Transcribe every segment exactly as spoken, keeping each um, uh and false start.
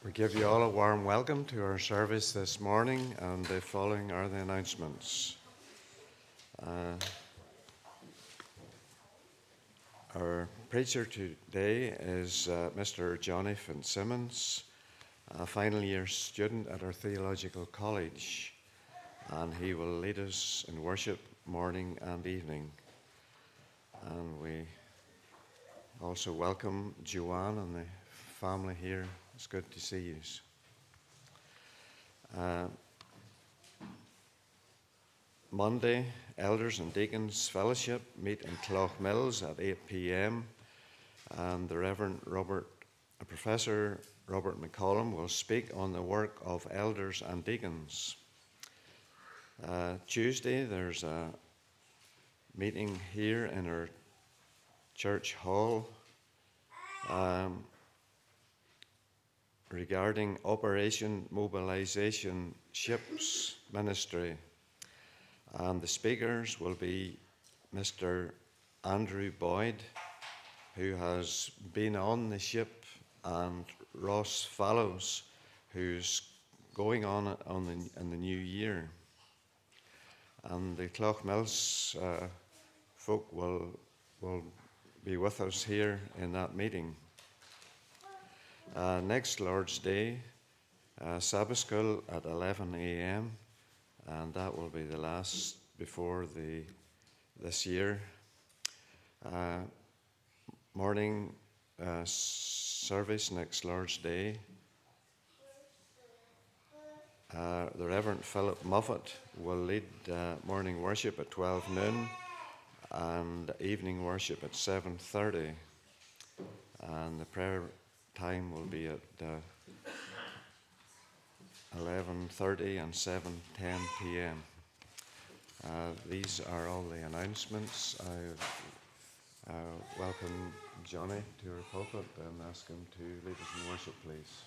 We give you all a warm welcome to our service this morning, and the following are the announcements. Uh, our preacher today is uh, Mister Johnny Fitzsimmons, a final year student at our theological college, and he will lead us in worship morning and evening. And we also welcome Joanne and the family here. It's good to see you. Uh, Monday, Elders and Deacons Fellowship meet in Cloughmills at eight p.m. and the Reverend Robert, uh, Professor Robert McCollum will speak on the work of elders and deacons. Uh, Tuesday, there's a meeting here in our church hall um, regarding Operation Mobilization Ships Ministry. And the speakers will be Mister Andrew Boyd, who has been on the ship, and Ross Fallows, who's going on it on the, in the new year. And the Cloughmills uh, folk will, will be with us here in that meeting. Uh, next Lord's Day, uh, Sabbath school at eleven a.m. and that will be the last before the this year. Uh, morning uh, service next Lord's Day. Uh, the Reverend Philip Moffat will lead uh, morning worship at twelve noon and evening worship at seven thirty, and the prayer time will be at uh, eleven thirty and seven ten p.m. Uh, these are all the announcements. I uh, welcome Johnny to our pulpit and ask him to lead us in worship, please.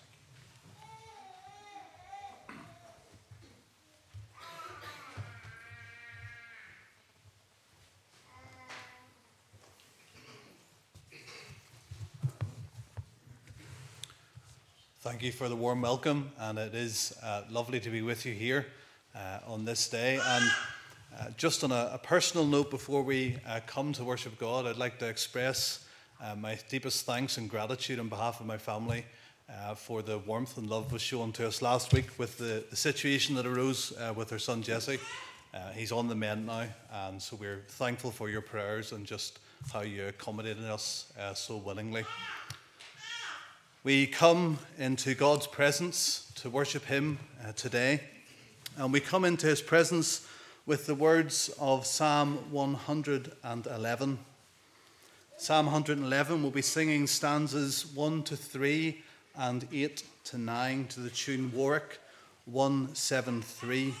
Thank you for the warm welcome, and it is uh, lovely to be with you here uh, on this day. And uh, just on a, a personal note, before we uh, come to worship God, I'd like to express uh, my deepest thanks and gratitude on behalf of my family uh, for the warmth and love was shown to us last week with the, the situation that arose uh, with our son Jesse. Uh, he's on the mend now, and so we're thankful for your prayers and just how you accommodated us uh, so willingly. We come into God's presence to worship Him uh, today, and we come into His presence with the words of Psalm one hundred eleven. Psalm one hundred eleven will be singing stanzas one to three and eight to nine to the tune Warwick one seventy-three.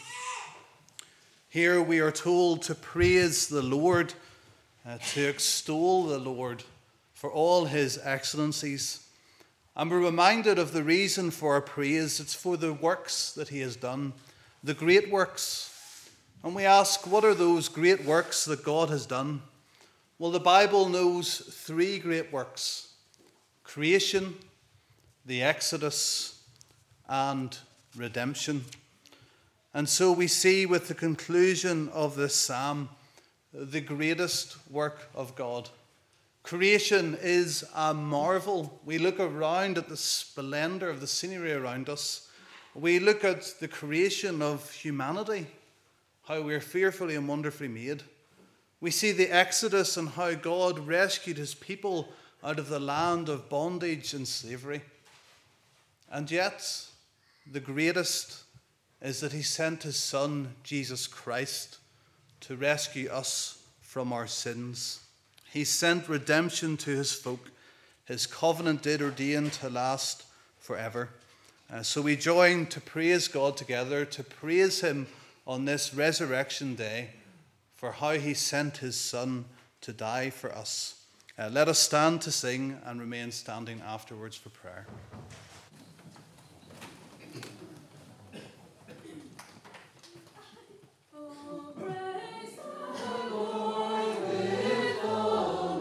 Here we are told to praise the Lord, uh, to extol the Lord for all His excellencies. And we're reminded of the reason for our praise. It's for the works that He has done, the great works. And we ask, what are those great works that God has done? Well, the Bible knows three great works: creation, the Exodus, and redemption. And so we see with the conclusion of this psalm the greatest work of God. Creation is a marvel. We look around at the splendor of the scenery around us. We look at the creation of humanity, how we're fearfully and wonderfully made. We see the Exodus and how God rescued His people out of the land of bondage and slavery. And yet, the greatest is that He sent His Son, Jesus Christ, to rescue us from our sins. He sent redemption to His folk. His covenant did ordain to last forever. Uh, so we join to praise God together, to praise Him on this resurrection day for how He sent His Son to die for us. Uh, let us stand to sing and remain standing afterwards for prayer.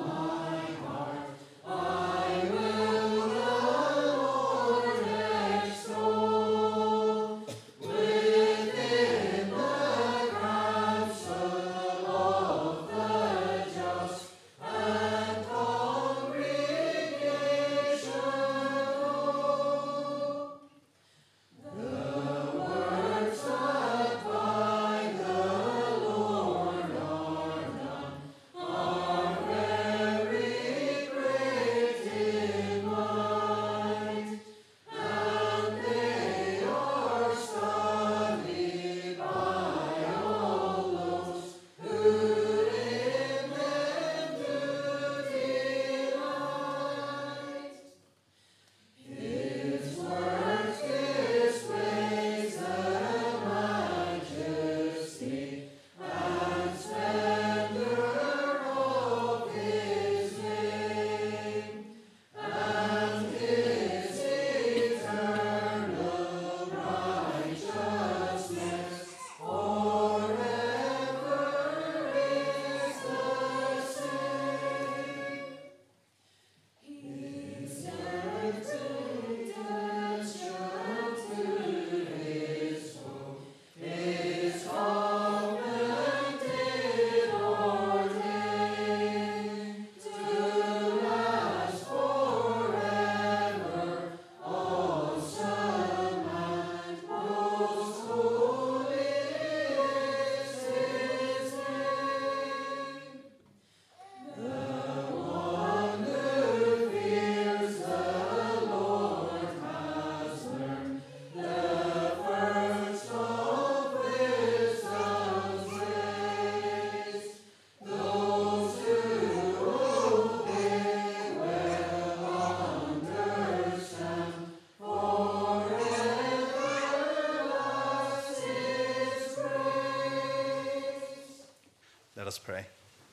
I will, O Lord, pray.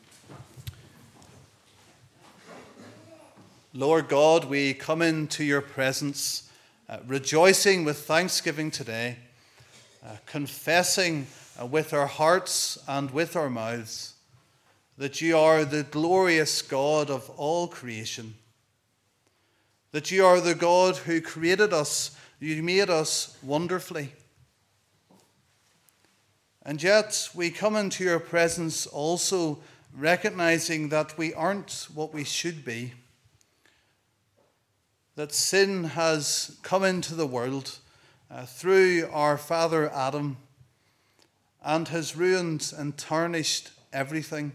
Lord God, we come into your presence, uh, rejoicing with thanksgiving today, uh, confessing uh, with our hearts and with our mouths that you are the glorious God of all creation, that you are the God who created us, you made us wonderfully. And yet we come into your presence also recognizing that we aren't what we should be, that sin has come into the world uh, through our father Adam and has ruined and tarnished everything.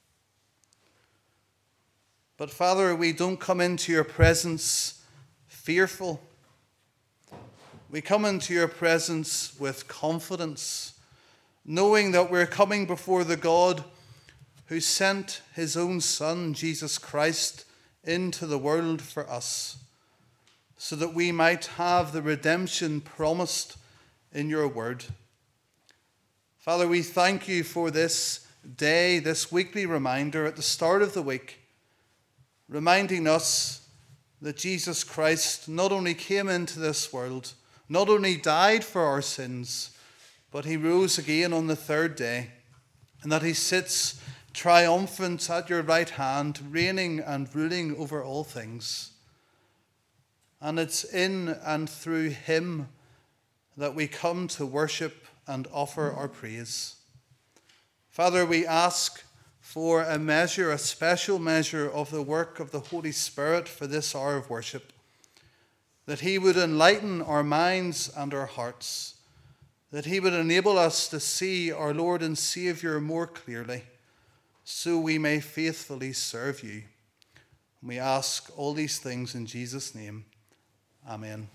But Father, we don't come into your presence fearful. We come into your presence with confidence, knowing that we're coming before the God who sent his own Son, Jesus Christ, into the world for us, so that we might have the redemption promised in your word. Father, we thank you for this day, this weekly reminder at the start of the week, reminding us that Jesus Christ not only came into this world, not only died for our sins, but he rose again on the third day, and that he sits triumphant at your right hand, reigning and ruling over all things. And it's in and through him that we come to worship and offer our praise. Father, we ask for a measure, a special measure of the work of the Holy Spirit for this hour of worship, that he would enlighten our minds and our hearts, that he would enable us to see our Lord and Saviour more clearly, so we may faithfully serve you. We ask all these things in Jesus' name. Amen.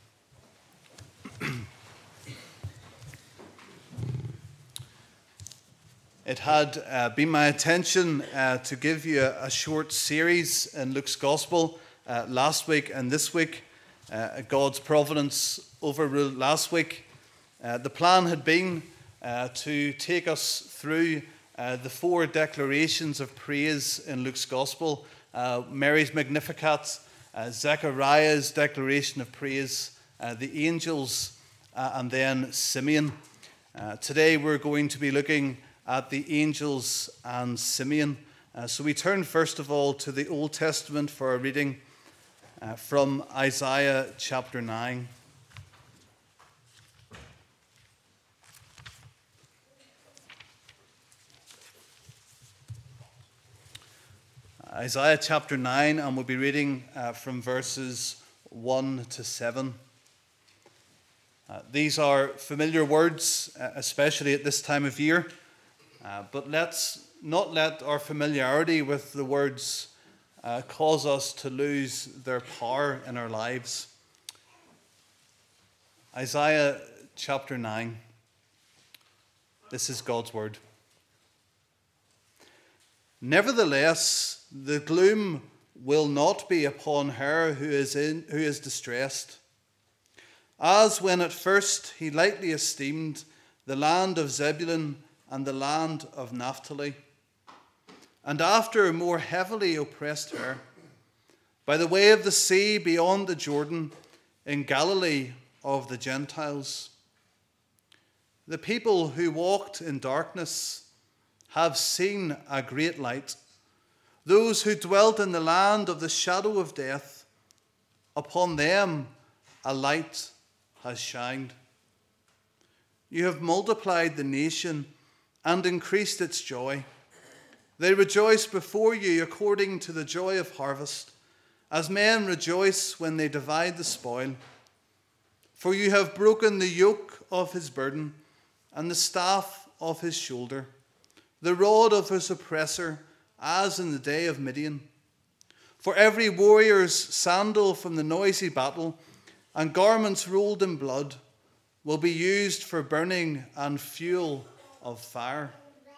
It had uh, been my intention uh, to give you a, a short series in Luke's Gospel uh, last week and this week. Uh, God's providence overruled last week. Uh, the plan had been uh, to take us through uh, the four declarations of praise in Luke's Gospel. Uh, Mary's Magnificat, uh, Zechariah's declaration of praise, uh, the angels, uh, and then Simeon. Uh, today we're going to be looking at the angels and Simeon. Uh, so we turn first of all to the Old Testament for a reading uh, from Isaiah chapter nine. Isaiah chapter nine, and we'll be reading uh, from verses one to seven. Uh, these are familiar words, uh, especially at this time of year. Uh, but let's not let our familiarity with the words uh, cause us to lose their power in our lives. Isaiah chapter nine. This is God's word. Nevertheless, the gloom will not be upon her who is in who is distressed, as when at first he lightly esteemed the land of Zebulun and the land of Naphtali, and after more heavily oppressed her, by the way of the sea beyond the Jordan, in Galilee of the Gentiles. The people who walked in darkness have seen a great light. Those who dwelt in the land of the shadow of death, upon them a light has shined. You have multiplied the nation and increased its joy. They rejoice before you according to the joy of harvest, as men rejoice when they divide the spoil. For you have broken the yoke of his burden and the staff of his shoulder, the rod of his oppressor, as in the day of Midian. For every warrior's sandal from the noisy battle and garments rolled in blood will be used for burning and fuel of fire.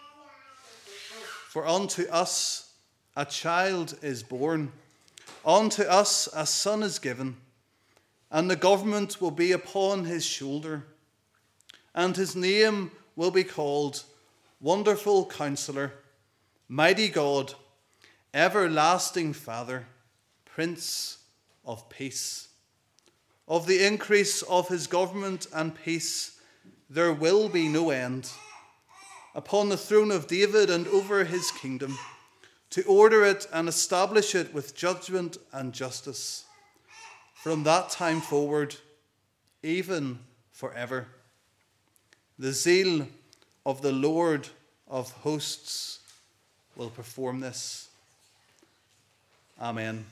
For unto us a child is born, unto us a son is given, and the government will be upon his shoulder, and his name will be called Wonderful Counselor, mighty God, everlasting Father, Prince of Peace. Of the increase of his government and peace there will be no end, upon the throne of David and over his kingdom, to order it and establish it with judgment and justice, from that time forward, even forever. The zeal of the Lord of hosts will perform this. Amen.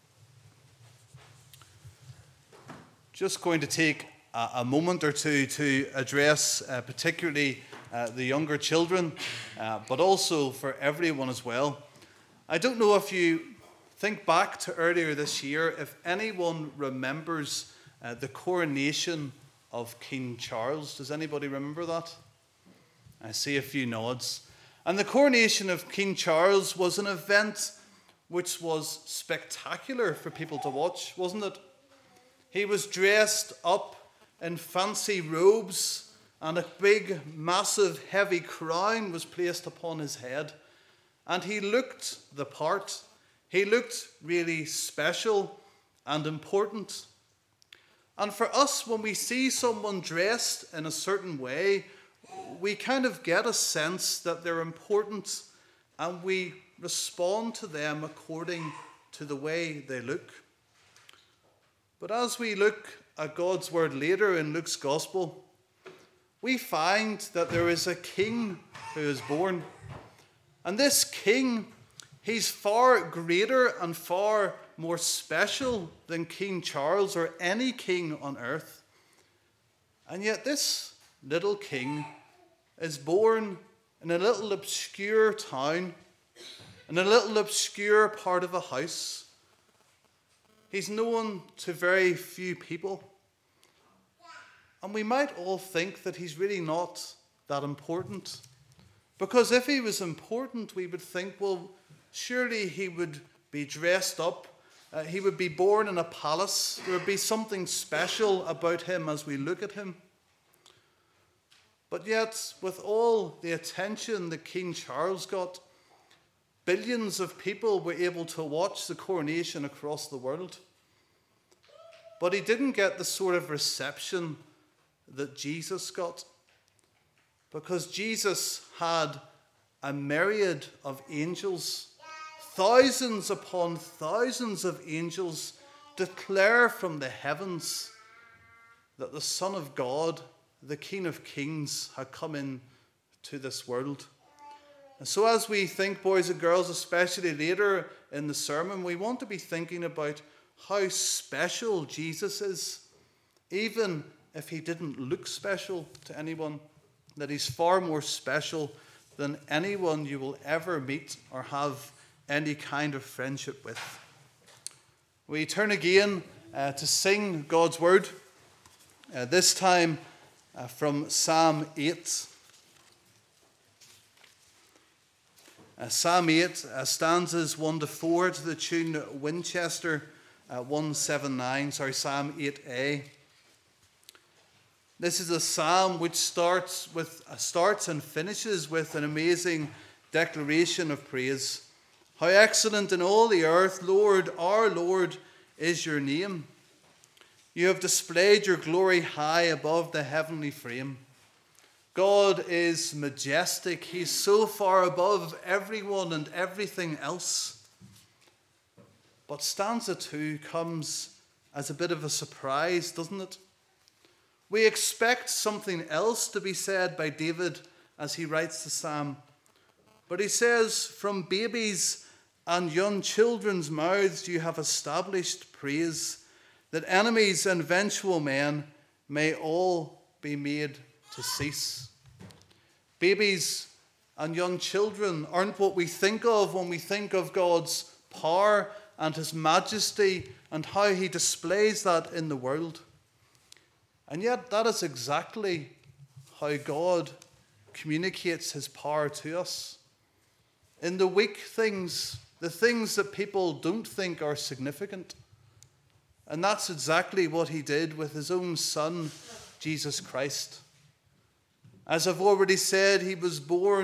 Just going to take a, a moment or two to address uh, particularly uh, the younger children, uh, but also for everyone as well. I don't know if you think back to earlier this year, if anyone remembers uh, the coronation of King Charles. Does anybody remember that? I see a few nods. And the coronation of King Charles was an event which was spectacular for people to watch, wasn't it? He was dressed up in fancy robes, and a big, massive, heavy crown was placed upon his head. And he looked the part. He looked really special and important. And for us, when we see someone dressed in a certain way, we kind of get a sense that they're important, and we respond to them according to the way they look. But as we look at God's word later in Luke's gospel, we find that there is a king who is born. And this king, he's far greater and far more special than King Charles or any king on earth. And yet this little king is born in a little obscure town, in a little obscure part of a house. He's known to very few people. And we might all think that he's really not that important. Because if he was important, we would think, well, surely he would be dressed up. Uh, he would be born in a palace. There would be something special about him as we look at him. But yet, with all the attention that King Charles got, billions of people were able to watch the coronation across the world. But he didn't get the sort of reception that Jesus got, because Jesus had a myriad of angels, thousands upon thousands of angels, declare from the heavens that the Son of God, the King of Kings, had come into this world. And so as we think, boys and girls, especially later in the sermon, we want to be thinking about how special Jesus is, even if he didn't look special to anyone, that he's far more special than anyone you will ever meet or have any kind of friendship with. We turn again uh, to sing God's word, uh, this time uh, from Psalm eight. Uh, Psalm eight, uh, stanzas one to four to the tune Winchester uh, one seventy-nine, sorry, Psalm eight A. This is a psalm which starts with uh, starts and finishes with an amazing declaration of praise. How excellent in all the earth, Lord, our Lord, is your name. You have displayed your glory high above the heavenly frame. God is majestic. He's so far above everyone and everything else. But stanza two comes as a bit of a surprise, doesn't it? We expect something else to be said by David as he writes the psalm. But he says, from babies and young children's mouths you have established praise, that enemies and vengeful men may all be made to cease. Babies and young children aren't what we think of when we think of God's power and his majesty and how he displays that in the world. And yet that is exactly how God communicates his power to us. In the weak things, the things that people don't think are significant. And that's exactly what he did with his own son, Jesus Christ. As I've already said, he was born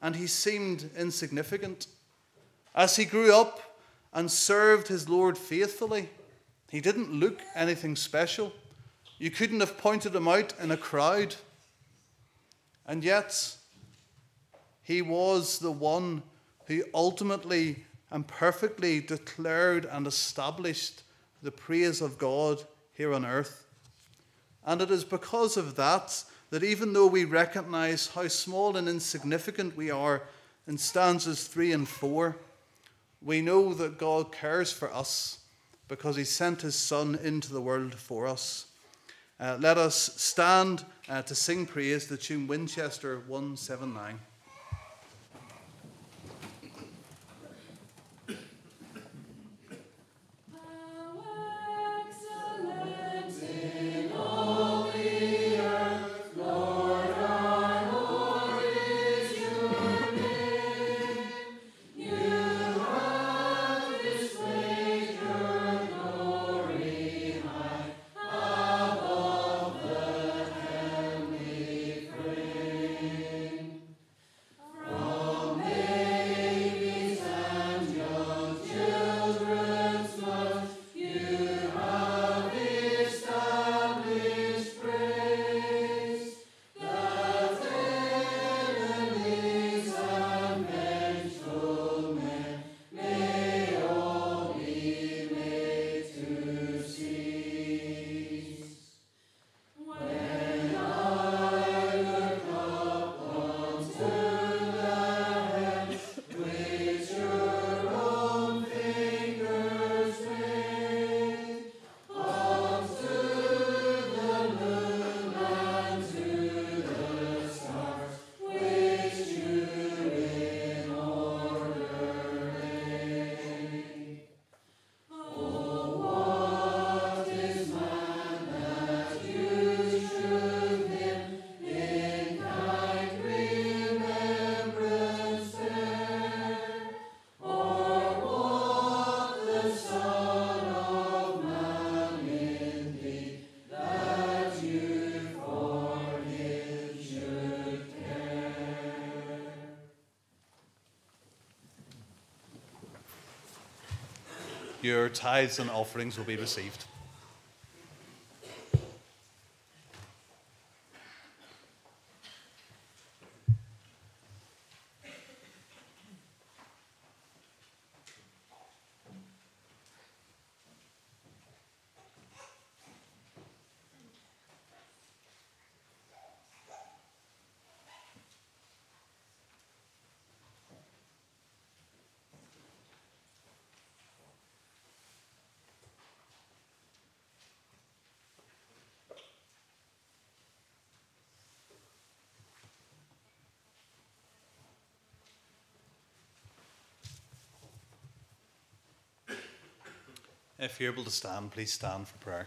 and he seemed insignificant. As he grew up and served his Lord faithfully, he didn't look anything special. You couldn't have pointed him out in a crowd. And yet, he was the one who ultimately and perfectly declared and established the praise of God here on earth. And it is because of that that even though we recognize how small and insignificant we are in stanzas three and four, we know that God cares for us because he sent his Son into the world for us. Uh, let us stand uh, to sing praise, the tune Winchester one seventy-nine. Your tithes and offerings will be received. If you're able to stand, please stand for prayer.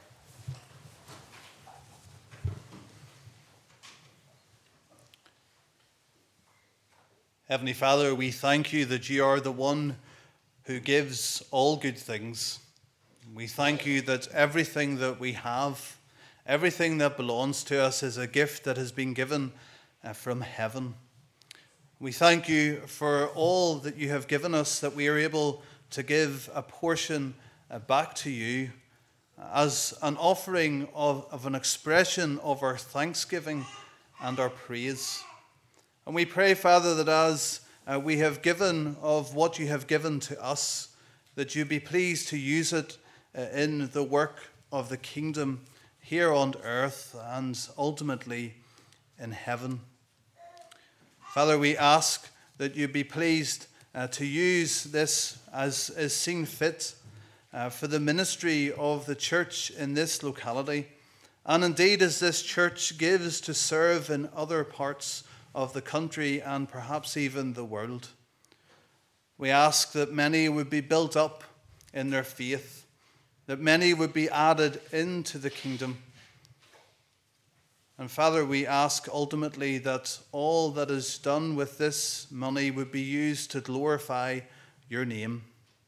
Heavenly Father, we thank you that you are the one who gives all good things. We thank you that everything that we have, everything that belongs to us is a gift that has been given uh, from heaven. We thank you for all that you have given us, that we are able to give a portion uh, back to you as an offering of, of an expression of our thanksgiving and our praise. And we pray, Father, that as uh, we have given of what you have given to us, that you be pleased to use it uh, in the work of the kingdom here on earth and ultimately in heaven. Father, we ask that you be pleased uh, to use this as is seen fit uh, for the ministry of the church in this locality, and indeed as this church gives to serve in other parts of the country and perhaps even the world. We ask that many would be built up in their faith, that many would be added into the kingdom. And Father, we ask ultimately that all that is done with this money would be used to glorify your name.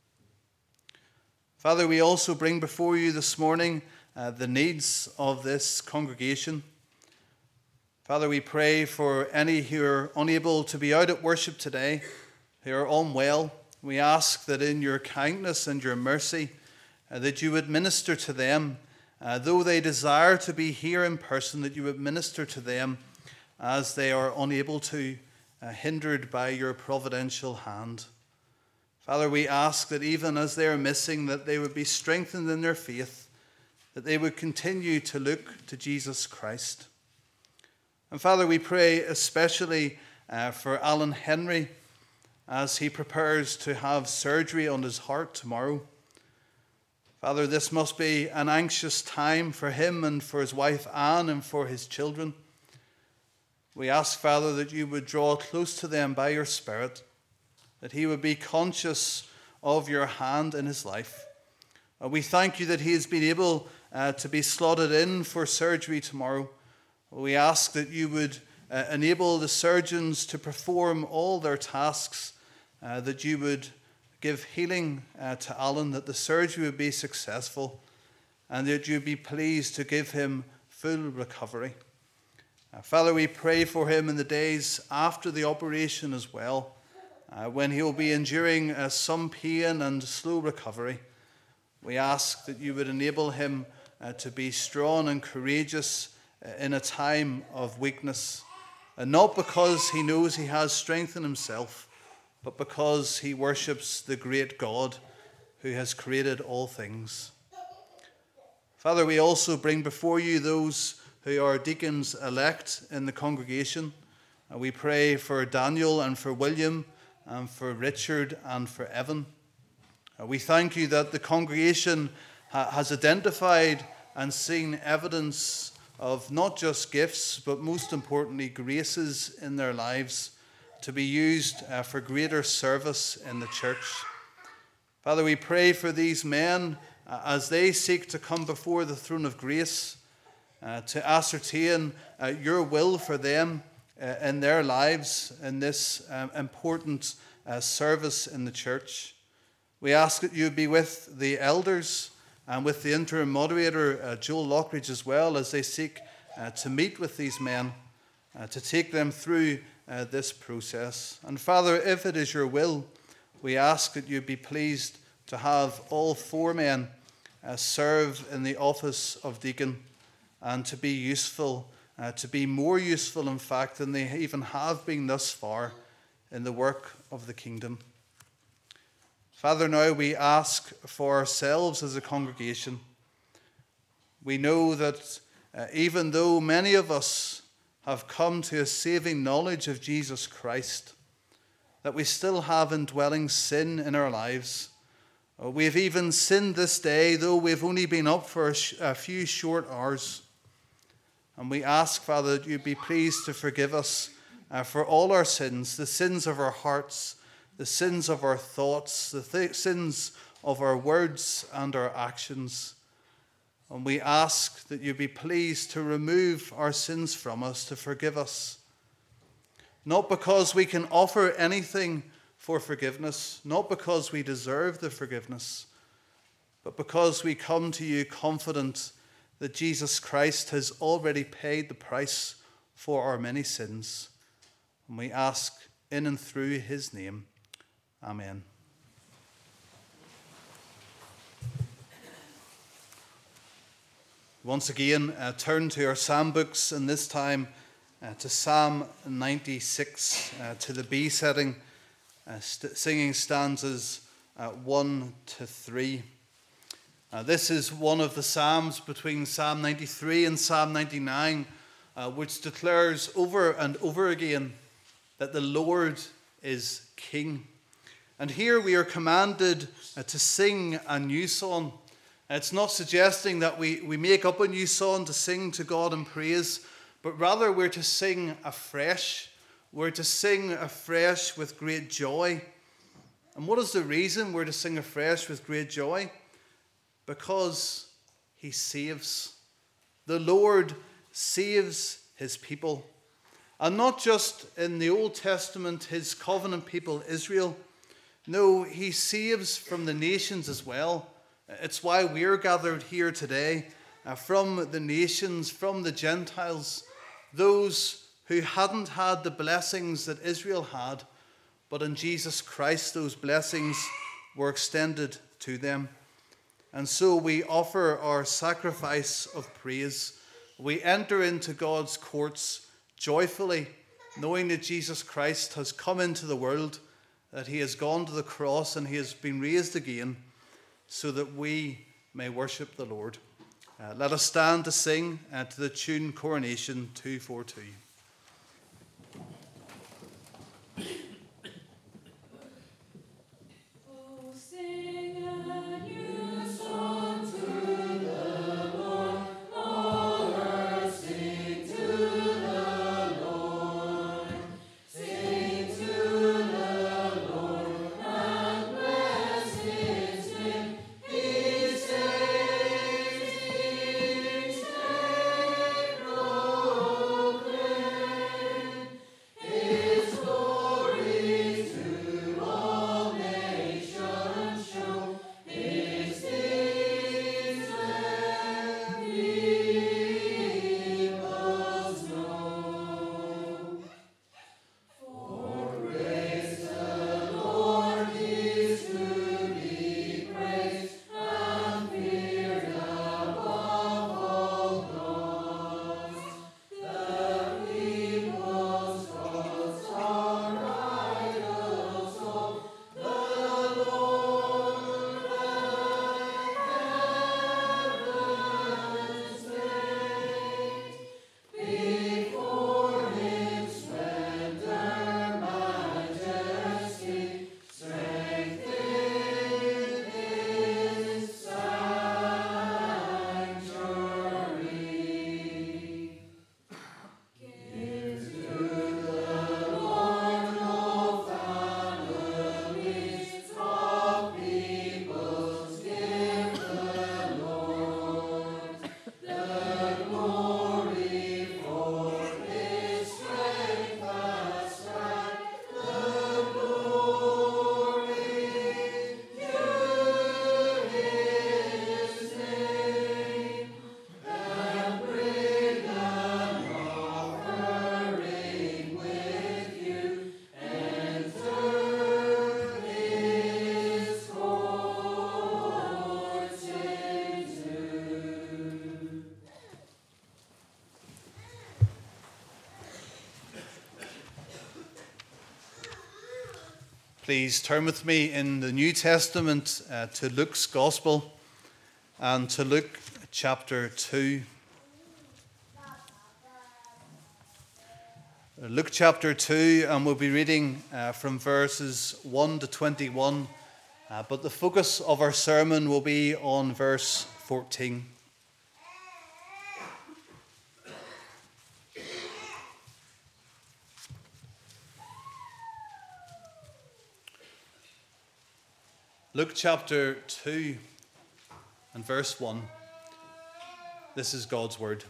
Father, we also bring before you this morning uh, the needs of this congregation. Father, we pray for any who are unable to be out at worship today, who are unwell. We ask that in your kindness and your mercy, uh, that you would minister to them, uh, though they desire to be here in person, that you would minister to them as they are unable to, uh, hindered by your providential hand. Father, we ask that even as they are missing, that they would be strengthened in their faith, that they would continue to look to Jesus Christ. And Father, we pray especially uh, for Alan Henry as he prepares to have surgery on his heart tomorrow. Father, this must be an anxious time for him and for his wife Anne and for his children. We ask, Father, that you would draw close to them by your Spirit, that he would be conscious of your hand in his life. Uh, we thank you that he has been able uh, to be slotted in for surgery tomorrow. We ask that you would uh, enable the surgeons to perform all their tasks, uh, that you would give healing uh, to Alan, that the surgery would be successful, and that you would be pleased to give him full recovery. Uh, Father, we pray for him in the days after the operation as well, uh, when he will be enduring uh, some pain and slow recovery. We ask that you would enable him uh, to be strong and courageous in a time of weakness, and not because he knows he has strength in himself, but because he worships the great God who has created all things. Father, we also bring before you those who are deacons elect in the congregation. And we pray for Daniel and for William and for Richard and for Evan. And we thank you that the congregation ha- has identified and seen evidence of not just gifts, but most importantly, graces in their lives to be used uh, for greater service in the church. Father, we pray for these men uh, as they seek to come before the throne of grace uh, to ascertain uh, your will for them uh, in their lives in this um, important uh, service in the church. We ask that you be with the elders and with the interim moderator, uh, Joel Lockridge, as well, as they seek uh, to meet with these men, uh, to take them through uh, this process. And Father, if it is your will, we ask that you be pleased to have all four men uh, serve in the office of deacon and to be useful, uh, to be more useful, in fact, than they even have been thus far in the work of the kingdom. Father, now we ask for ourselves as a congregation. We know that uh, even though many of us have come to a saving knowledge of Jesus Christ, that we still have indwelling sin in our lives. Uh, we have even sinned this day, though we've only been up for a, sh- a few short hours. And we ask, Father, that you be pleased to forgive us uh, for all our sins, the sins of our hearts, the sins of our thoughts, the th- sins of our words and our actions. And we ask that you be pleased to remove our sins from us, to forgive us. Not because we can offer anything for forgiveness, not because we deserve the forgiveness, but because we come to you confident that Jesus Christ has already paid the price for our many sins. And we ask in and through his name. Amen. Once again, uh, turn to our psalm books, and this time uh, to Psalm ninety-six, uh, to the B setting, uh, st- singing stanzas uh, one to three. Uh, this is one of the psalms between Psalm ninety-three and Psalm ninety-nine, uh, which declares over and over again that the Lord is King. And here we are commanded uh, to sing a new song. It's not suggesting that we, we make up a new song to sing to God in praise, but rather we're to sing afresh. We're to sing afresh with great joy. And what is the reason we're to sing afresh with great joy? Because he saves. The Lord saves his people. And not just in the Old Testament, his covenant people, Israel. No, he saves from the nations as well. It's why we're gathered here today, uh, from the nations, from the Gentiles, those who hadn't had the blessings that Israel had, but in Jesus Christ those blessings were extended to them. And so we offer our sacrifice of praise. We enter into God's courts joyfully, knowing that Jesus Christ has come into the world, that he has gone to the cross and he has been raised again, so that we may worship the Lord. Uh, let us stand to sing uh, to the tune Coronation two forty-two. Please turn with me in the New Testament uh, to Luke's Gospel and to Luke chapter two. Luke chapter two, and we'll be reading uh, from verses one to twenty-one, uh, but the focus of our sermon will be on verse fourteen. Luke chapter two and verse one. This is God's word.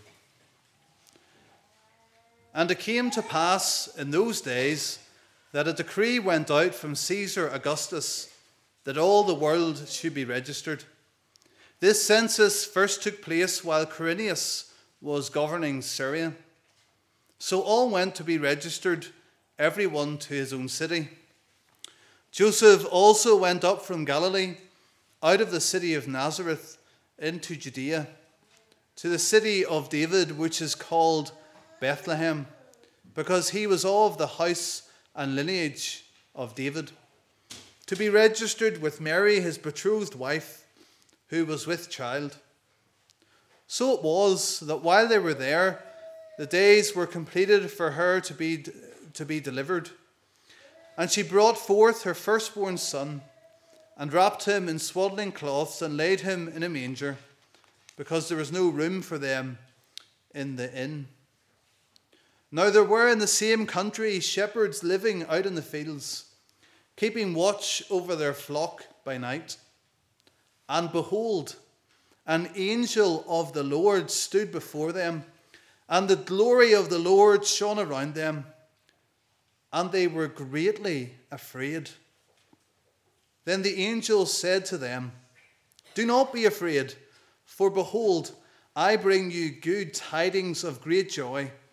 And it came to pass in those days that a decree went out from Caesar Augustus that all the world should be registered. This census first took place while Quirinius was governing Syria. So all went to be registered, every one to his own city. Joseph also went up from Galilee, out of the city of Nazareth, into Judea, to the city of David, which is called Bethlehem, because he was of the house and lineage of David, to be registered with Mary, his betrothed wife, who was with child. So it was that while they were there, the days were completed for her to be, to be delivered. And she brought forth her firstborn son, and wrapped him in swaddling cloths, and laid him in a manger, because there was no room for them in the inn. Now there were in the same country shepherds living out in the fields, keeping watch over their flock by night. And behold, an angel of the Lord stood before them, and the glory of the Lord shone around them, and they were greatly afraid. Then the angel said to them, "Do not be afraid, for behold, I bring you good tidings of great joy,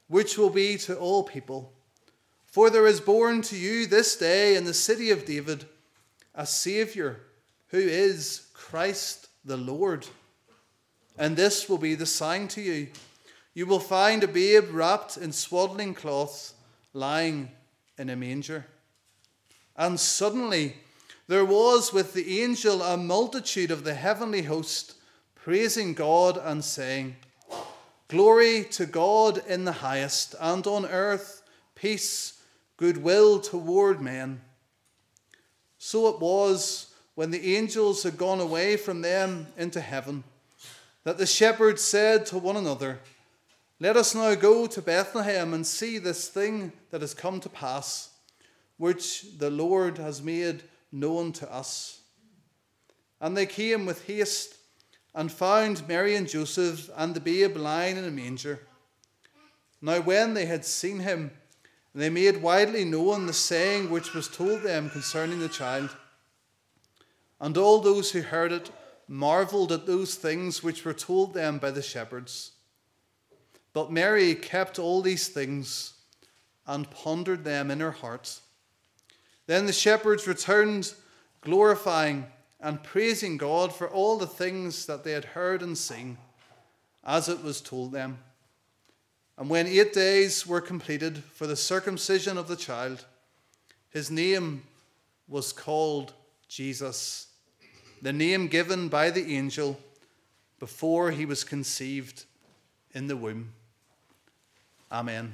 which will be to all people. For there is born to you this day in the city of David a Saviour, who is Christ the Lord. And this will be the sign to you. You will find a babe wrapped in swaddling cloths, lying in a manger." And suddenly there was with the angel a multitude of the heavenly host, praising God and saying, "Glory to God in the highest, and on earth peace, goodwill toward men." So it was, when the angels had gone away from them into heaven, that the shepherds said to one another, "Let us now go to Bethlehem and see this thing that has come to pass, which the Lord has made known to us." And they came with haste and found Mary and Joseph and the babe lying in a manger. Now when they had seen him, they made widely known the saying which was told them concerning the child. And all those who heard it marveled at those things which were told them by the shepherds. But Mary kept all these things and pondered them in her heart. Then the shepherds returned, glorifying and praising God for all the things that they had heard and seen, as it was told them. And when eight days were completed for the circumcision of the child, his name was called Jesus, the name given by the angel before he was conceived in the womb. Amen.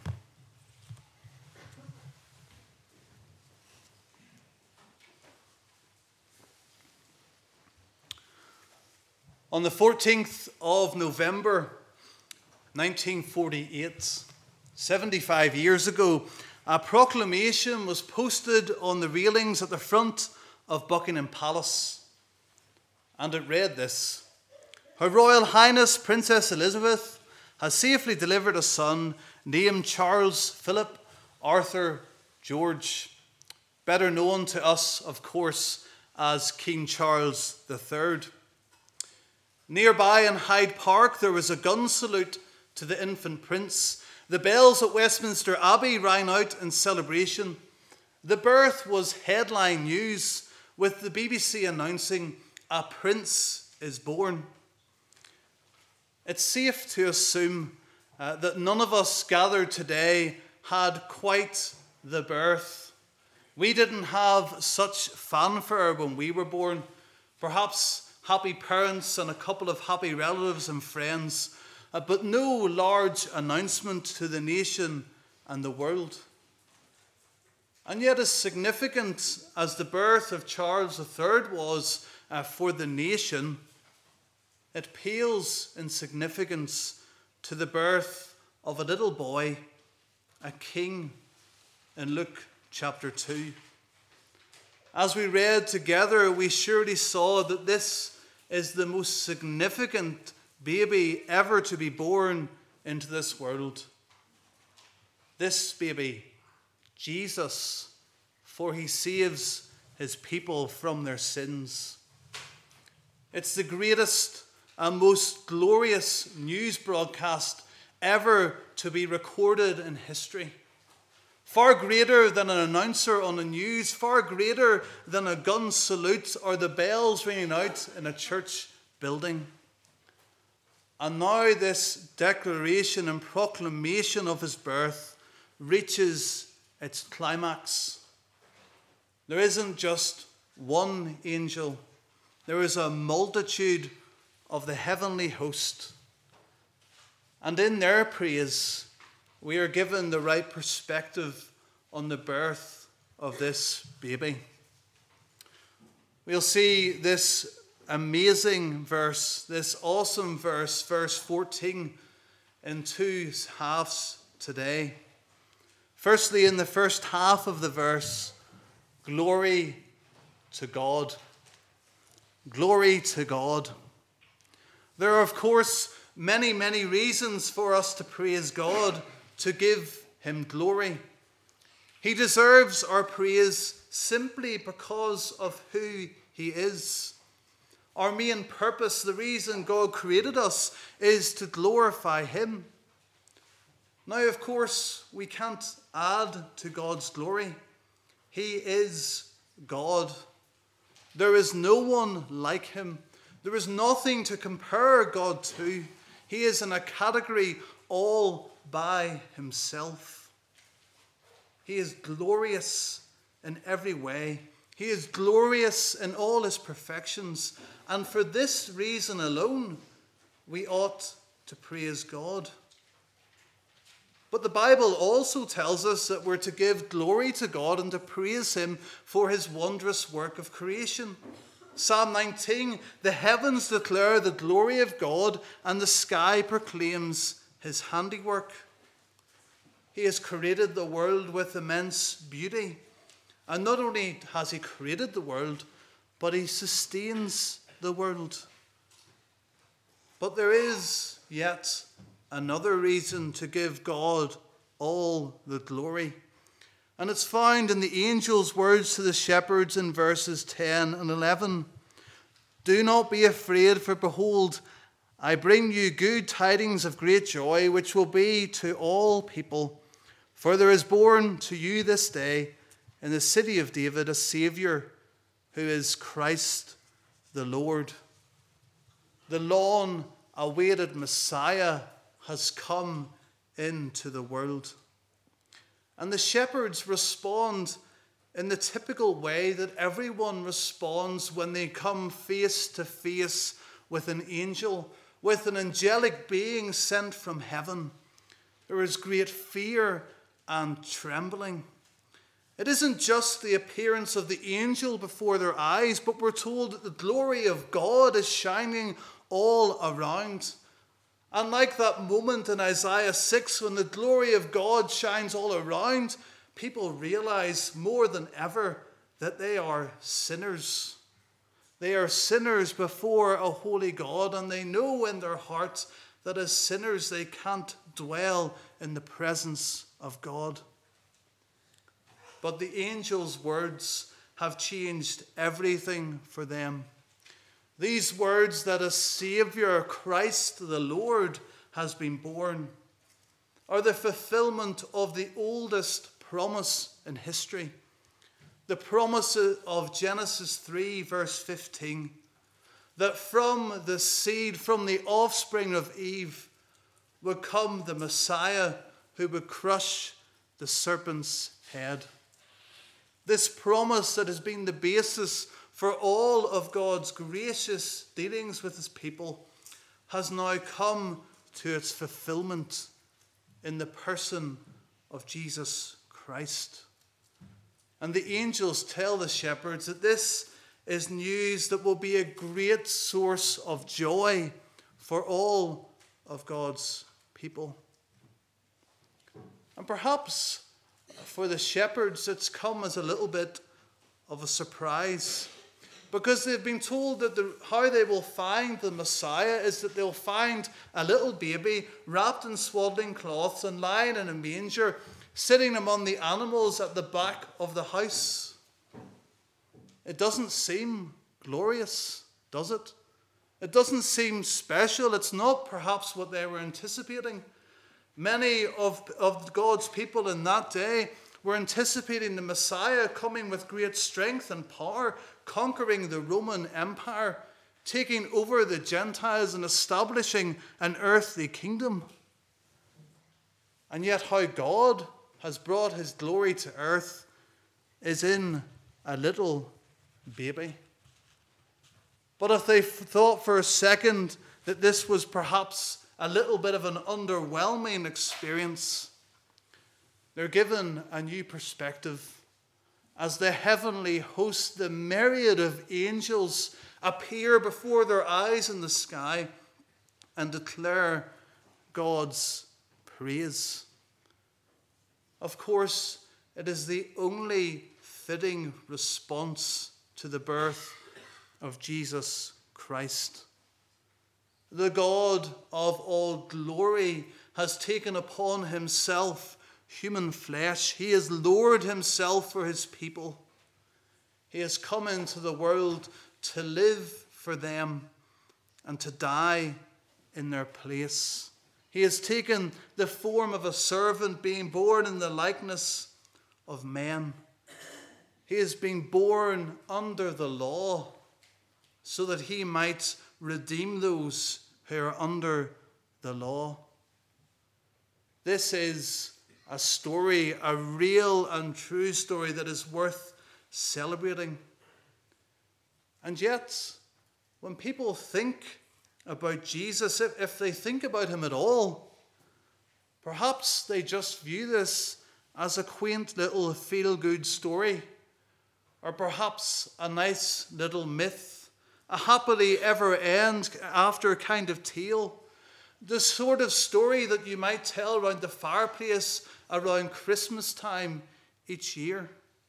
On the fourteenth of November, nineteen forty-eight, seventy-five years ago, a proclamation was posted on the railings at the front of Buckingham Palace. And it read this: "Her Royal Highness Princess Elizabeth has safely delivered a son named Charles Philip Arthur George, better known to us, of course, as King Charles the Third. Nearby in Hyde Park, there was a gun salute to the infant prince. The bells at Westminster Abbey rang out in celebration. The birth was headline news, with the B B C announcing, 'A prince is born.' It's safe to assume uh, that none of us gathered today had quite the birth. We didn't have such fanfare when we were born. Perhaps happy parents and a couple of happy relatives and friends, uh, but no large announcement to the nation and the world. And yet, as significant as the birth of Charles the Third was uh, for the nation, it pales in significance to the birth of a little boy, a king, in Luke chapter two. As we read together, we surely saw that this is the most significant baby ever to be born into this world. This baby, Jesus, for he saves his people from their sins. It's the greatest and most glorious news broadcast ever to be recorded in history. Far greater than an announcer on the news, far greater than a gun salute or the bells ringing out in a church building. And now this declaration and proclamation of his birth reaches its climax. There isn't just one angel. There is a multitude of the heavenly host. And in their praise, we are given the right perspective on the birth of this baby. We'll see this amazing verse, this awesome verse, verse fourteen, in two halves today. Firstly, in the first half of the verse, glory to God. Glory to God. There are, of course, many, many reasons for us to praise God, to give him glory. He deserves our praise simply because of who he is. Our main purpose, the reason God created us, is to glorify him. Now, of course, we can't add to God's glory. He is God. There is no one like him. There is nothing to compare God to. He is in a category all by himself. He is glorious in every way. He is glorious in all his perfections. And for this reason alone, we ought to praise God. But the Bible also tells us that we're to give glory to God and to praise him for his wondrous work of creation. Psalm nineteen, the heavens declare the glory of God, and the sky proclaims his handiwork. He has created the world with immense beauty. And not only has he created the world, but he sustains the world. But there is yet another reason to give God all the glory. And it's found in the angel's words to the shepherds in verses ten and eleven. Do not be afraid, for behold, I bring you good tidings of great joy, which will be to all people. For there is born to you this day in the city of David a Saviour, who is Christ the Lord. The long-awaited Messiah has come into the world. And the shepherds respond in the typical way that everyone responds when they come face to face with an angel, with an angelic being sent from heaven. There is great fear and trembling. It isn't just the appearance of the angel before their eyes, but we're told that the glory of God is shining all around. And like that moment in Isaiah six, when the glory of God shines all around, people realize more than ever that they are sinners. They are sinners before a holy God, and they know in their hearts that as sinners they can't dwell in the presence of God. But the angel's words have changed everything for them. These words that a Saviour, Christ the Lord, has been born are the fulfillment of the oldest promise in history. The promise of Genesis three, verse fifteen, that from the seed, from the offspring of Eve, would come the Messiah who would crush the serpent's head. This promise that has been the basis for all of God's gracious dealings with his people has now come to its fulfillment in the person of Jesus Christ. And the angels tell the shepherds that this is news that will be a great source of joy for all of God's people. And perhaps for the shepherds, it's come as a little bit of a surprise, because they've been told that the, how they will find the Messiah is that they'll find a little baby wrapped in swaddling cloths and lying in a manger, sitting among the animals at the back of the house. It doesn't seem glorious, does it? It doesn't seem special. It's not perhaps what they were anticipating. Many of, of God's people in that day were anticipating the Messiah coming with great strength and power, conquering the Roman Empire, taking over the Gentiles and establishing an earthly kingdom. And yet how God has brought his glory to earth is in a little baby. But if they thought for a second that this was perhaps a little bit of an underwhelming experience, they're given a new perspective as the heavenly host, the myriad of angels, appear before their eyes in the sky and declare God's praise. Of course, it is the only fitting response to the birth of Jesus Christ. The God of all glory has taken upon himself human flesh. He has lowered himself for his people. He has come into the world to live for them and to die in their place. He has taken the form of a servant, being born in the likeness of men. He has been born under the law so that he might redeem those who are under the law. This is a story, a real and true story that is worth celebrating. And yet, when people think about Jesus, if, if they think about him at all, perhaps they just view this as a quaint little feel-good story, or perhaps a nice little myth, a happily ever end after kind of tale, the sort of story that you might tell around the fireplace around Christmas time each year.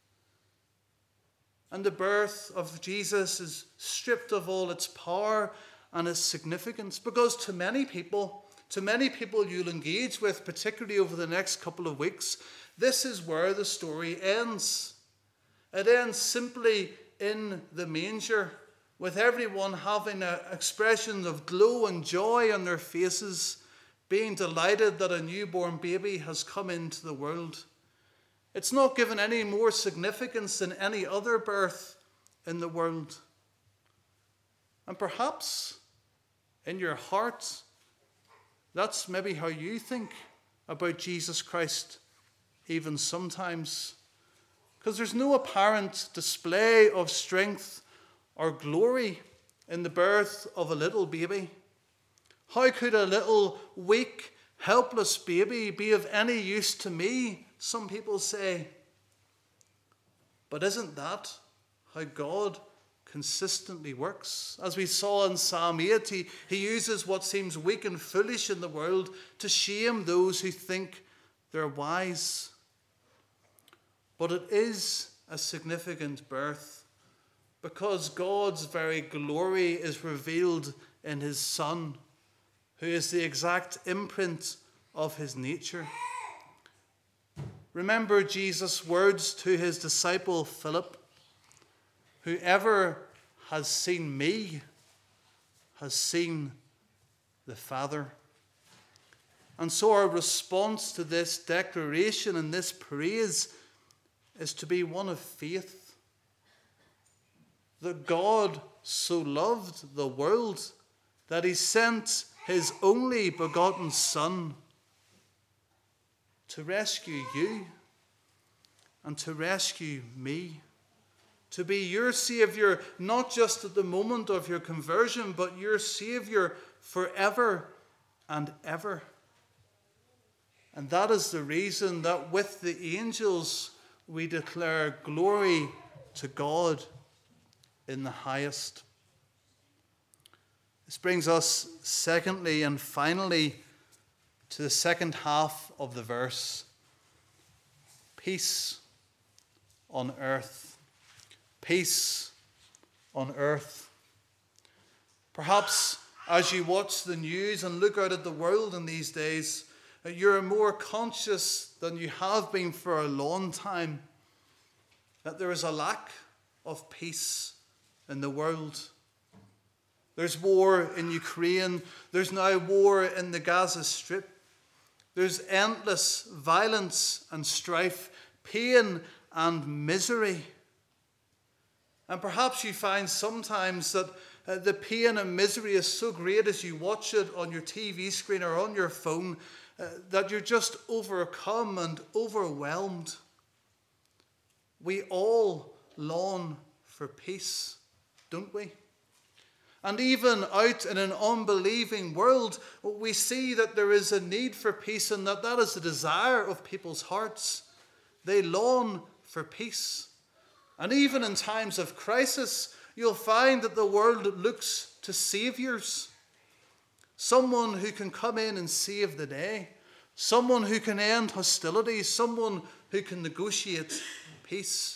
And the birth of Jesus is stripped of all its power and its significance, because to many people, to many people you'll engage with, particularly over the next couple of weeks, this is where the story ends. It ends simply in the manger, with everyone having an expression of glow and joy on their faces, being delighted that a newborn baby has come into the world. It's not given any more significance than any other birth in the world. And perhaps in your heart, that's maybe how you think about Jesus Christ, even sometimes. Because there's no apparent display of strength or glory in the birth of a little baby. How could a little weak, helpless baby be of any use to me, some people say. But isn't that how God consistently works? As we saw in Psalm eight, he, he uses what seems weak and foolish in the world to shame those who think they're wise. But it is a significant birth, because God's very glory is revealed in his Son, who is the exact imprint of his nature. Remember Jesus' words to his disciple Philip, "Whoever has seen me has seen the Father." And so our response to this declaration and this praise is to be one of faith. That God so loved the world that he sent his only begotten Son to rescue you and to rescue me, to be your Saviour, not just at the moment of your conversion, but your Saviour forever and ever. And that is the reason that with the angels we declare glory to God in the highest. This brings us secondly and finally to the second half of the verse. Peace on earth. Peace on earth. Perhaps as you watch the news and look out at the world in these days, you're more conscious than you have been for a long time that there is a lack of peace in the world. There's war in Ukraine. There's now war in the Gaza Strip. There's endless violence and strife, pain and misery. And perhaps you find sometimes that uh, the pain and misery is so great as you watch it on your T V screen or on your phone uh, that you're just overcome and overwhelmed. We all long for peace, don't we? And even out in an unbelieving world, we see that there is a need for peace, and that that is the desire of people's hearts. They long for peace. And even in times of crisis, you'll find that the world looks to saviors. Someone who can come in and save the day. Someone who can end hostilities. Someone who can negotiate peace.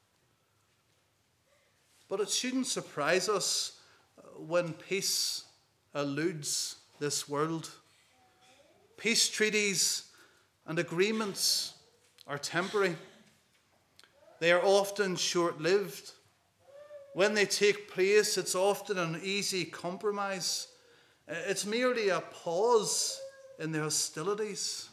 But it shouldn't surprise us when peace eludes this world. Peace treaties and agreements are temporary. They are often short-lived. When they take place, it's often an easy compromise. It's merely a pause in the hostilities.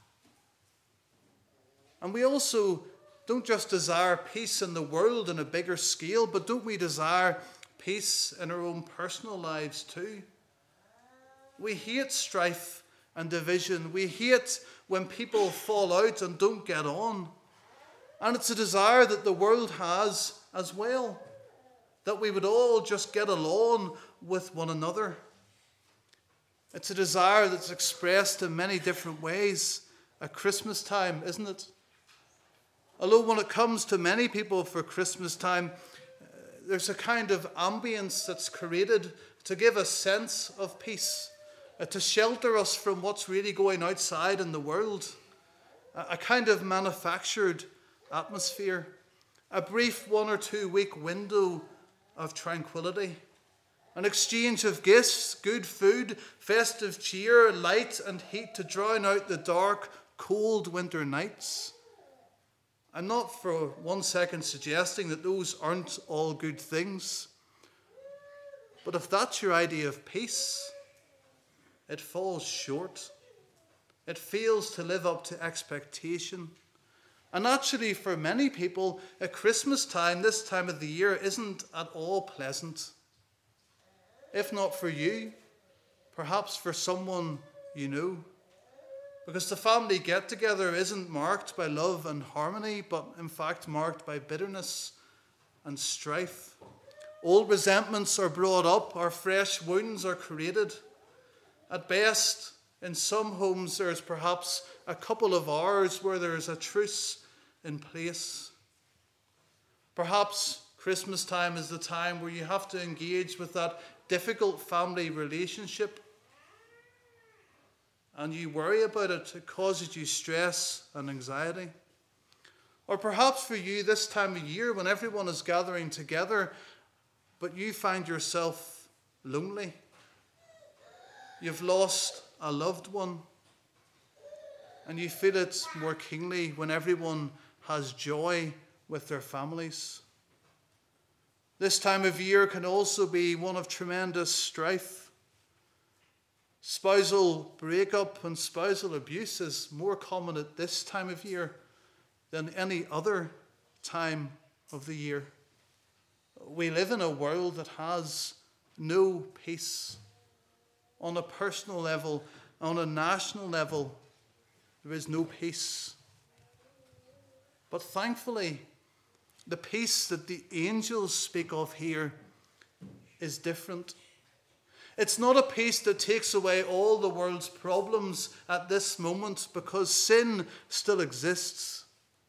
And we also don't just desire peace in the world on a bigger scale, but don't we desire peace in our own personal lives too? We hate strife and division. We hate when people fall out and don't get on. And it's a desire that the world has as well, that we would all just get along with one another. It's a desire that's expressed in many different ways at Christmas time, isn't it? Although when it comes to many people for Christmas time, uh, there's a kind of ambience that's created to give a sense of peace, uh, to shelter us from what's really going outside in the world, a, a kind of manufactured atmosphere, a brief one or two week window of tranquility, an exchange of gifts, good food, festive cheer, light and heat to drown out the dark, cold winter nights. I'm not for one second suggesting that those aren't all good things. But if that's your idea of peace, it falls short. It fails to live up to expectation. And actually, for many people, at Christmas time, this time of the year, isn't at all pleasant. If not for you, perhaps for someone you know. Because the family get-together isn't marked by love and harmony, but in fact marked by bitterness and strife. Old resentments are brought up, or fresh wounds are created. At best, in some homes, there's perhaps a couple of hours where there's a truce in place. Perhaps Christmas time is the time where you have to engage with that difficult family relationship, and you worry about it. It causes you stress and anxiety. Or perhaps for you, this time of year when everyone is gathering together, but you find yourself lonely. You've lost a loved one, and you feel it more keenly when everyone has joy with their families. This time of year can also be one of tremendous strife. Spousal breakup and spousal abuse is more common at this time of year than any other time of the year. We live in a world that has no peace. On a personal level, on a national level, there is no peace. But thankfully, the peace that the angels speak of here is different. It's not a peace that takes away all the world's problems at this moment, because sin still exists.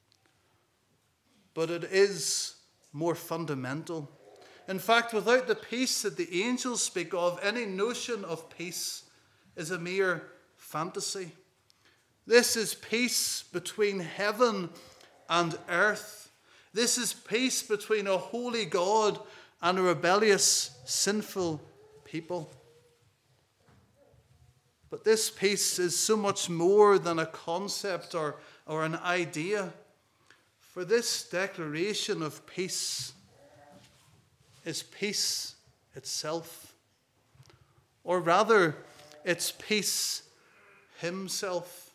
But it is more fundamental. In fact, without the peace that the angels speak of, any notion of peace is a mere fantasy. This is peace between heaven and earth. This is peace between a holy God and a rebellious, sinful people. But this peace is so much more than a concept or, or an idea. For this declaration of peace is peace itself. Or rather, it's peace himself.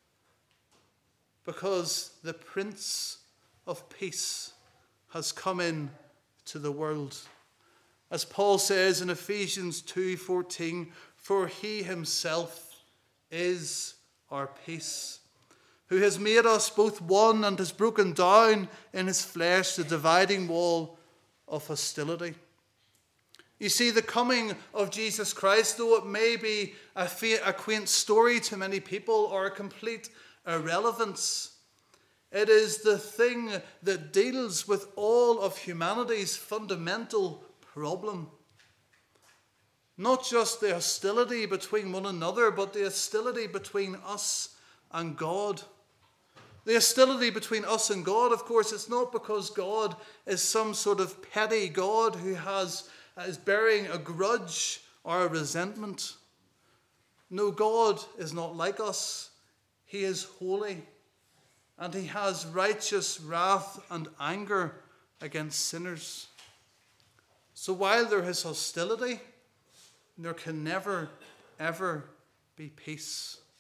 Because the Prince of Peace has come in to the world. As Paul says in Ephesians two fourteen, for he himself is our peace, who has made us both one and has broken down in his flesh the dividing wall of hostility. You see, the coming of Jesus Christ, though it may be a, a quaint story to many people or a complete irrelevance, it is the thing that deals with all of humanity's fundamental problem. Not just the hostility between one another, but the hostility between us and God. The hostility between us and God, of course, it's not because God is some sort of petty God who has is bearing a grudge or a resentment. No, God is not like us. He is holy, and he has righteous wrath and anger against sinners. So while there is hostility, there can never, ever be peace.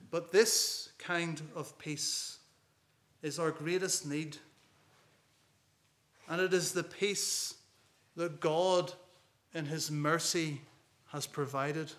But this kind of peace is our greatest need. And it is the peace that God in his mercy has provided.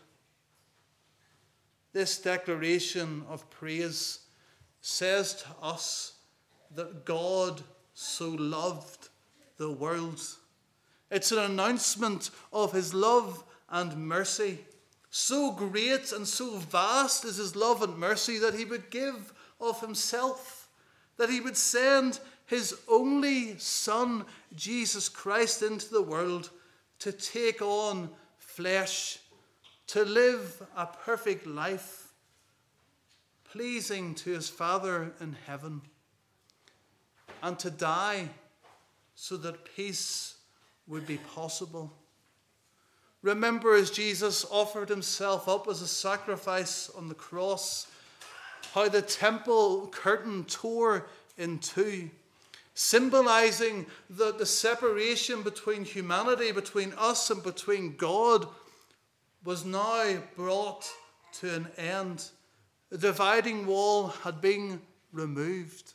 This declaration of praise says to us that God so loved the world. It's an announcement of his love and mercy. So great and so vast is his love and mercy that he would give of himself, that he would send his only Son, Jesus Christ, into the world to take on flesh, to live a perfect life, pleasing to his Father in heaven, and to die so that peace would be possible. Remember, as Jesus offered himself up as a sacrifice on the cross, how the temple curtain tore in two, symbolizing the, the separation between humanity, between us and between God, was now brought to an end. The dividing wall had been removed.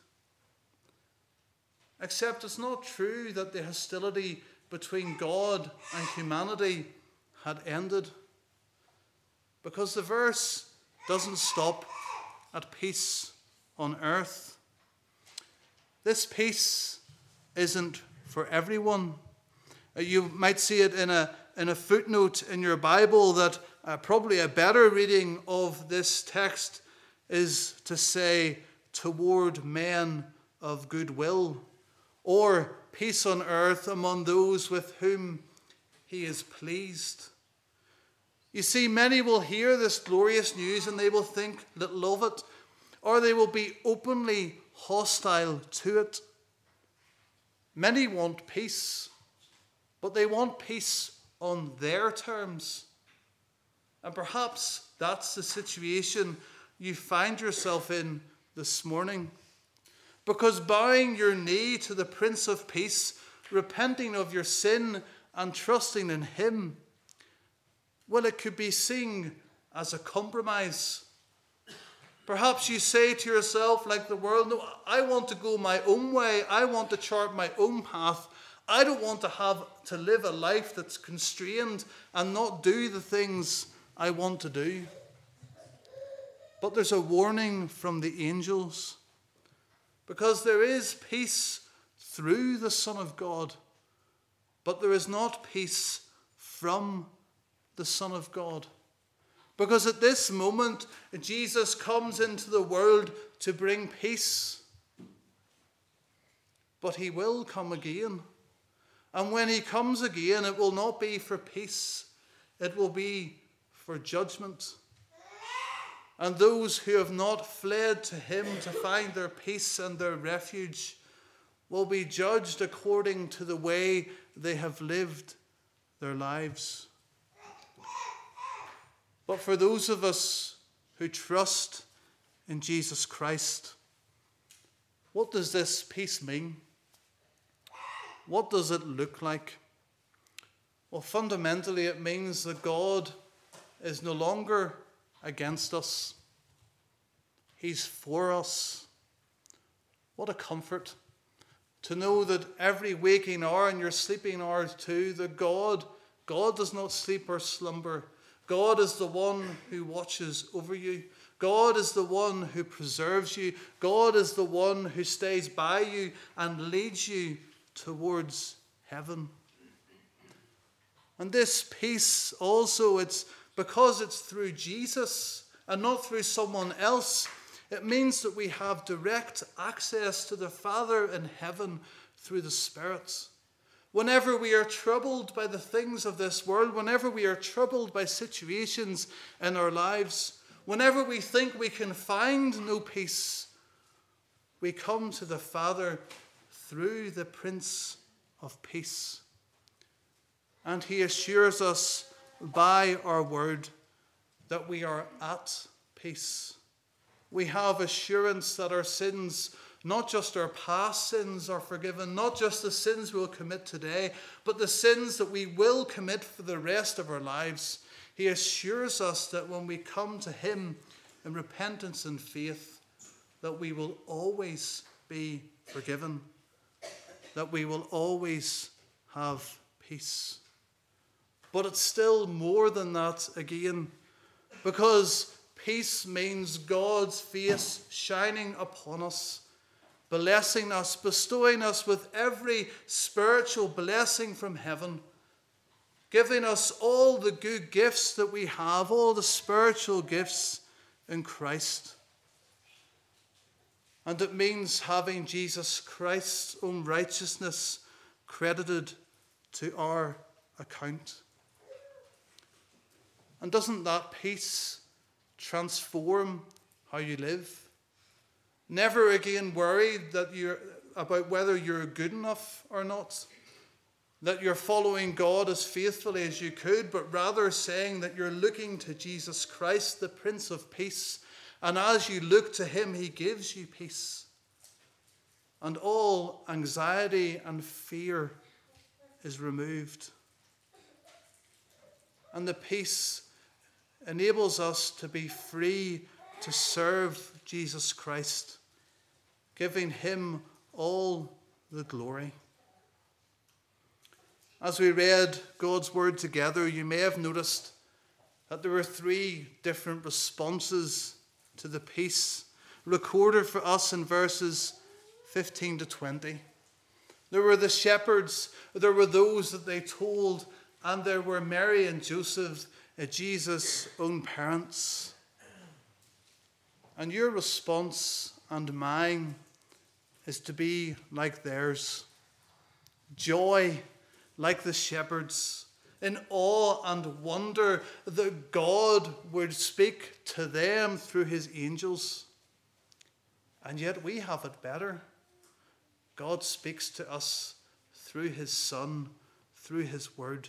Except it's not true that the hostility between God and humanity had ended, because the verse doesn't stop at peace on earth. This peace isn't for everyone. You might see it in a, in a footnote in your Bible that uh, probably a better reading of this text is to say, toward men of goodwill, or peace on earth among those with whom he is pleased. You see, many will hear this glorious news and they will think little of it, or they will be openly hostile to it. Many want peace, but they want peace on their terms. And perhaps that's the situation you find yourself in this morning. Because bowing your knee to the Prince of Peace, repenting of your sin and trusting in him, well, it could be seen as a compromise. Perhaps you say to yourself, like the world, no, I want to go my own way. I want to chart my own path. I don't want to have to live a life that's constrained and not do the things I want to do. But there's a warning from the angels, because there is peace through the Son of God, but there is not peace from the Son of God. Because at this moment, Jesus comes into the world to bring peace. But he will come again. And when he comes again, it will not be for peace. It will be for judgment. And those who have not fled to him to find their peace and their refuge will be judged according to the way they have lived their lives. But for those of us who trust in Jesus Christ, what does this peace mean? What does it look like? Well, fundamentally, it means that God is no longer against us. He's for us. What a comfort to know that every waking hour and your sleeping hours too, that God, God does not sleep or slumber. God is the one who watches over you. God is the one who preserves you. God is the one who stays by you and leads you towards heaven. And this peace also, it's because it's through Jesus and not through someone else. It means that we have direct access to the Father in heaven through the Spirit. Whenever we are troubled by the things of this world, whenever we are troubled by situations in our lives, whenever we think we can find no peace, we come to the Father through the Prince of Peace. And he assures us by our word that we are at peace. We have assurance that our sins, not just our past sins, are forgiven, not just the sins we'll commit today, but the sins that we will commit for the rest of our lives. He assures us that when we come to him, in repentance and faith, that we will always be forgiven, that we will always have peace. But it's still more than that again, because peace means God's face shining upon us, blessing us, bestowing us with every spiritual blessing from heaven, giving us all the good gifts that we have, all the spiritual gifts in Christ. And it means having Jesus Christ's own righteousness credited to our account. And doesn't that peace transform how you live? Never again worry that you're about whether you're good enough or not, that you're following God as faithfully as you could, but rather saying that you're looking to Jesus Christ, the Prince of Peace, and as you look to him, he gives you peace. And all anxiety and fear is removed. And the peace enables us to be free to serve Jesus Christ, giving him all the glory. As we read God's word together, you may have noticed that there were three different responses to the peace recorded for us in verses fifteen to twenty. There were the shepherds, there were those that they told, and there were Mary and Joseph, Jesus' own parents. And your response and mine is to be like theirs. Joy like the shepherds, in awe and wonder that God would speak to them through his angels. And yet we have it better. God speaks to us through his Son, through his word.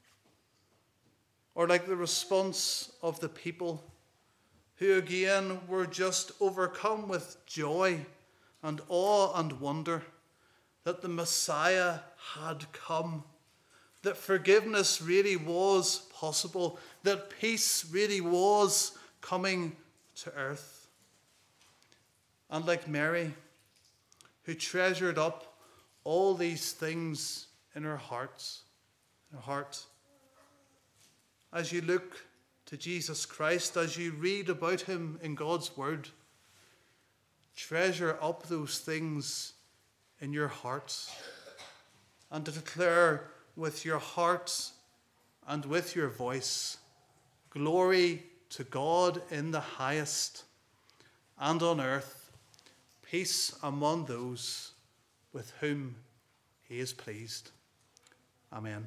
Or like the response of the people who again were just overcome with joy and awe and wonder that the Messiah had come, that forgiveness really was possible, that peace really was coming to earth. And like Mary, who treasured up all these things in her hearts, in her heart, as you look to Jesus Christ, as you read about him in God's word, treasure up those things in your hearts and to declare with your heart and with your voice, glory to God in the highest, and on earth, peace among those with whom he is pleased. Amen.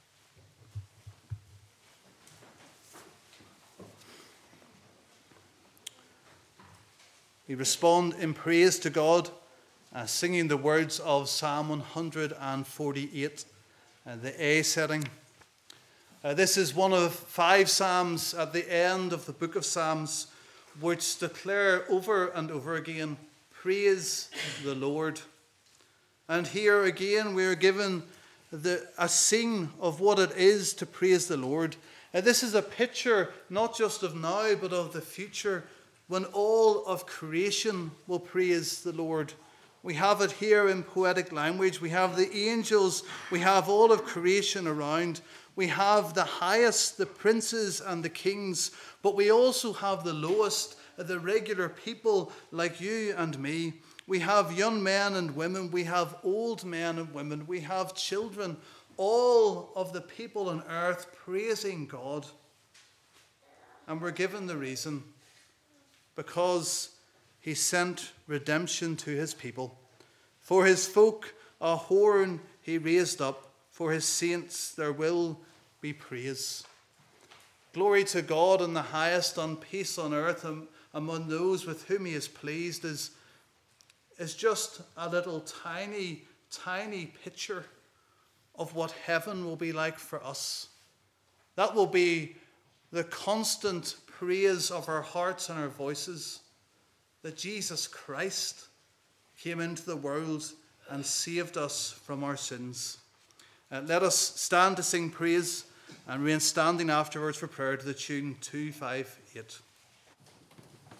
We respond in praise to God, uh, singing the words of Psalm one forty-eight, uh, the A setting. Uh, this is one of five psalms at the end of the book of Psalms, which declare over and over again, praise the Lord. And here again we are given the, a scene of what it is to praise the Lord. Uh, this is a picture not just of now, but of the future, when all of creation will praise the Lord. We have it here in poetic language. We have the angels. We have all of creation around. We have the highest, the princes and the kings. But we also have the lowest, the regular people like you and me. We have young men and women. We have old men and women. We have children. All of the people on earth praising God. And we're given the reason. Because he sent redemption to his people. For his folk a horn he raised up. For his saints there will be praise. Glory to God in the highest, and peace on earth among those with whom he is pleased is, is just a little tiny, tiny picture of what heaven will be like for us. That will be the constant praise of our hearts and our voices, that Jesus Christ came into the world and saved us from our sins. Uh, let us stand to sing praise and remain standing afterwards for prayer to the tune two five eight.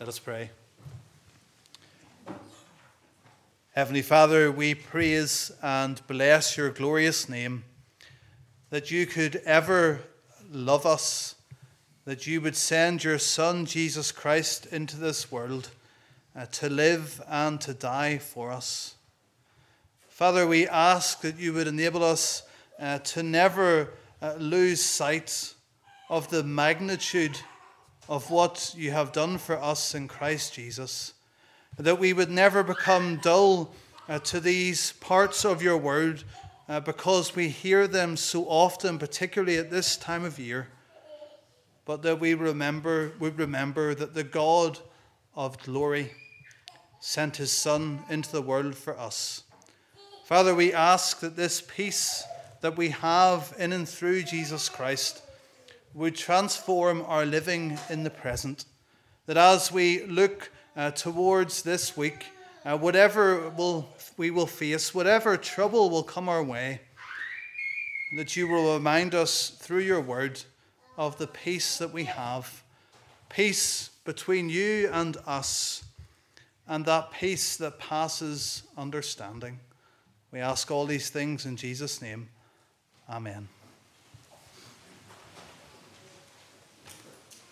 Let us pray. Heavenly Father, we praise and bless your glorious name, that you could ever love us, that you would send your Son, Jesus Christ, into this world uh, to live and to die for us. Father, we ask that you would enable us uh, to never uh, lose sight of the magnitude of what you have done for us in Christ Jesus, that we would never become dull uh, to these parts of your word uh, because we hear them so often, particularly at this time of year, but that we remember, we remember that the God of glory sent his Son into the world for us. Father, we ask that this peace that we have in and through Jesus Christ would transform our living in the present. That as we look uh, towards this week, uh, whatever will, we will face, whatever trouble will come our way, that you will remind us through your word of the peace that we have, peace between you and us, and that peace that passes understanding. We ask all these things in Jesus' name. Amen.